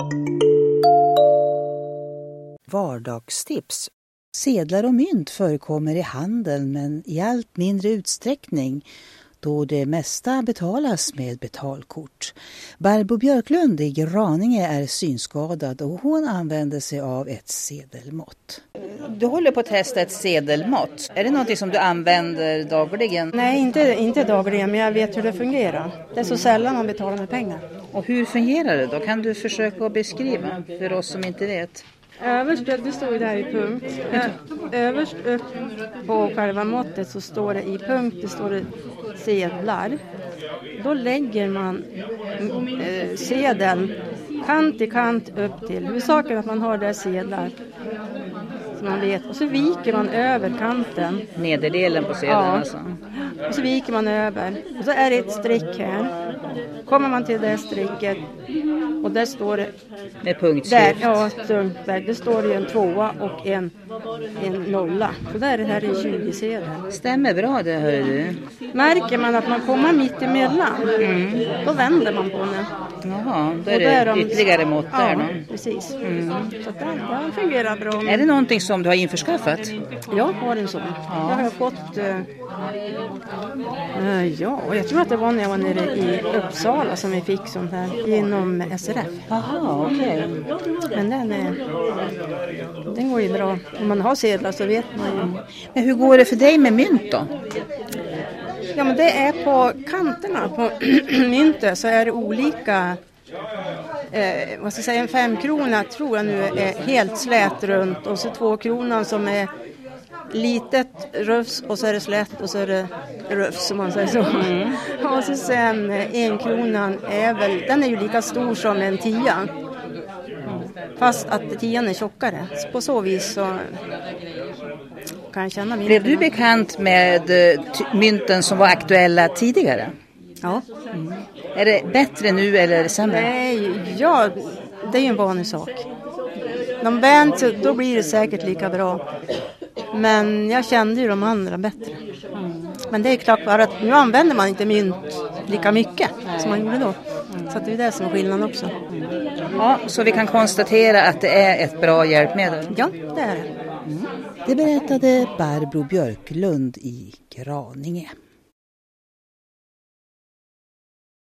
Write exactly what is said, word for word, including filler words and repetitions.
Vardagstips. Sedlar och mynt förekommer i handeln men i allt mindre utsträckning då det mesta betalas med betalkort. Barbro Björklund i Graninge är synskadad och hon använder sig av ett sedelmått. Du håller på att testa ett sedelmått. Är det något som du använder dagligen? Nej, inte, inte dagligen, men jag vet hur det fungerar. Det är så sällan man betalar med pengar. Och hur fungerar det då? Kan du försöka att beskriva för oss som inte vet? Överst, det står ju där i punkt. Ö- överst upp på själva måttet så står det i punkt, det står det sedlar. Då lägger man äh, sedeln kant i kant upp till. Huvudsaken att man har där sedlar som man vet. Och så viker man över kanten. Nederdelen på sedeln ja. Alltså. Och så viker man över. Och så är det ett streck här. Kommer man till det strecket och där står det med punktskrift. Där, ja, där, det står ju en tvåa och en, en nolla. Så där är det här en tjugo-sedel. Stämmer bra det, hör du. Märker man att man kommer mitt emellan, mm. då vänder man på den. Jaha, då är det där ytterligare de, mått där. Ja, då. precis. Mm. Så där, där fungerar bra. Är det någonting som du har införskaffat? Jag har en sån. Ja. Jag har fått... Uh, uh, ja, och jag tror att det var när jag var nere i Uppsala som vi fick sånt här inom S R F. Jaha, okej. Okay. Men den, är, den går ju bra. Om man har sedlar så vet man ju. Men hur går det för dig med mynt då? Ja, men det är på kanterna på myntet så är det olika... Eh, vad ska jag säga, en femkrona tror jag nu är helt slät runt och så två kronan som är litet rufs och så är det slätt och så är det rufs som man säger så. Mm. Och så sen en kronan är väl, den är ju lika stor som en tia. Fast att tian är tjockare. På så vis så kan jag känna mynten. Blev du bekant med t- mynten som var aktuella tidigare? Ja. Mm. Är det bättre nu eller sämre? Nej, ja, det är ju en vanlig sak. De vänt, då blir det säkert lika bra. Men jag kände ju de andra bättre. Mm. Men det är klart bara att nu använder man inte mynt lika mycket Nej. som man gjorde då. Mm. Så det är det som är skillnaden också. Mm. Ja, så vi kan konstatera att det är ett bra hjälpmedel. Ja, det är det. Mm. Det berättade Barbro Björklund i Graninge.